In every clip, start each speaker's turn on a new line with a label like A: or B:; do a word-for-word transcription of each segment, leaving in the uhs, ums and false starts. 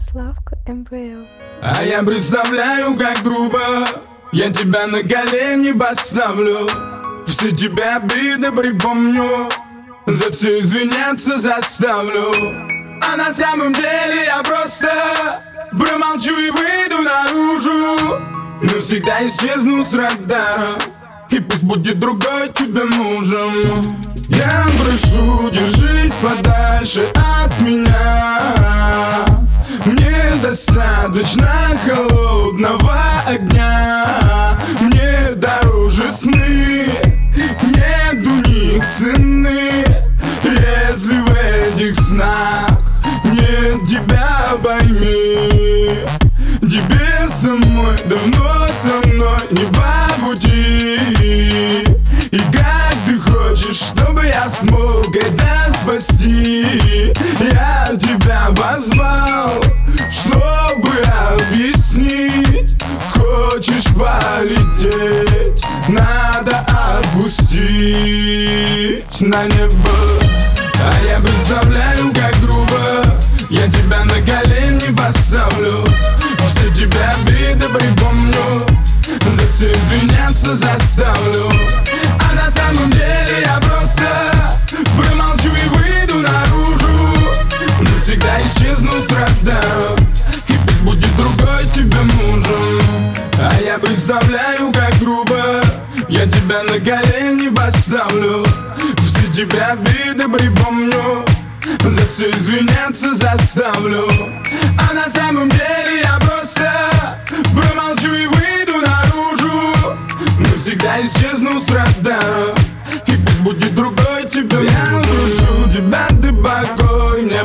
A: Славка эм вэ эл.
B: А я представляю, как грубо я тебя на колени поставлю, все тебя обиды припомню, за все извиняться заставлю. А на самом деле я просто промолчу и выйду наружу, навсегда исчезну с радара, и пусть будет другой тебе мужем. Я прошу, держись подальше от меня, мне достаточно холодного огня. Мне дороже сны, нет у них цены, если в этих снах нет тебя, пойми. Тебе самой давно со мной не по пути, и как ты хочешь, чтобы я смог это спасти? Я тебя позвал, чтобы объяснить. Хочешь полететь, надо отпустить на небо. А я представляю, как грубо я тебя на колени поставлю, все тебя обиды припомню, за все извиняться заставлю. А на самом деле я просто промолчу и выйду наружу, навсегда исчезну с радара, и пусть будет другой тебе мужем. А я представляю, как грубо я тебя на колени поставлю, все тебя обиды припомню, за все извиняться заставлю. А на самом деле я просто промолчу и выйду наружу, навсегда исчезну с радара, и пусть будет другой тебе мужем. Я прошу тебя, ты покой мне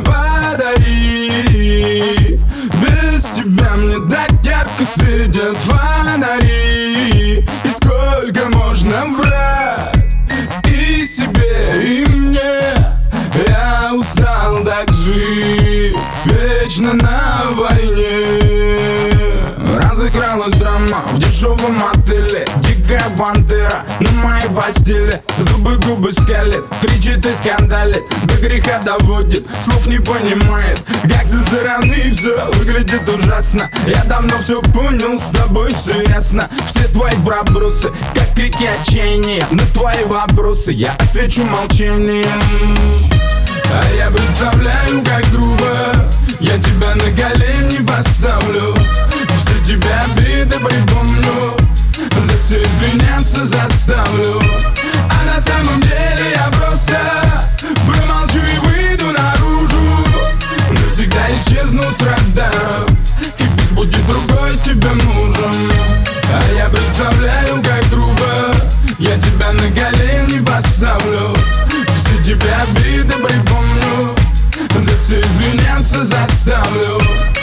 B: подари, без тебя мне так ярко светят фонари. И сколько можно врать и себе, и мне? Я устал так жить вечно на войне. Разыгралась драма в дешевом отеле, дикая пантера на моей постели. Зубы губы скалит, кричит и скандалит, до греха доводит, слов не понимает, как со стороны все выглядит ужасно. Я давно все понял, с тобой все ясно. Все твои пробросы, как крики отчаяния, на твои вопросы я отвечу молчанием. А я представляю, как грубо я тебя на колени поставлю, все тебя обиды припомню, за все извиняться заставлю. А на самом деле я просто промолчу и выйду наружу, навсегда исчезну с радара, и пусть будет другой тебе мужем. А я представляю, как грубо я тебя на колени поставлю, все тебя обиды припомню, за все извиняться заставлю.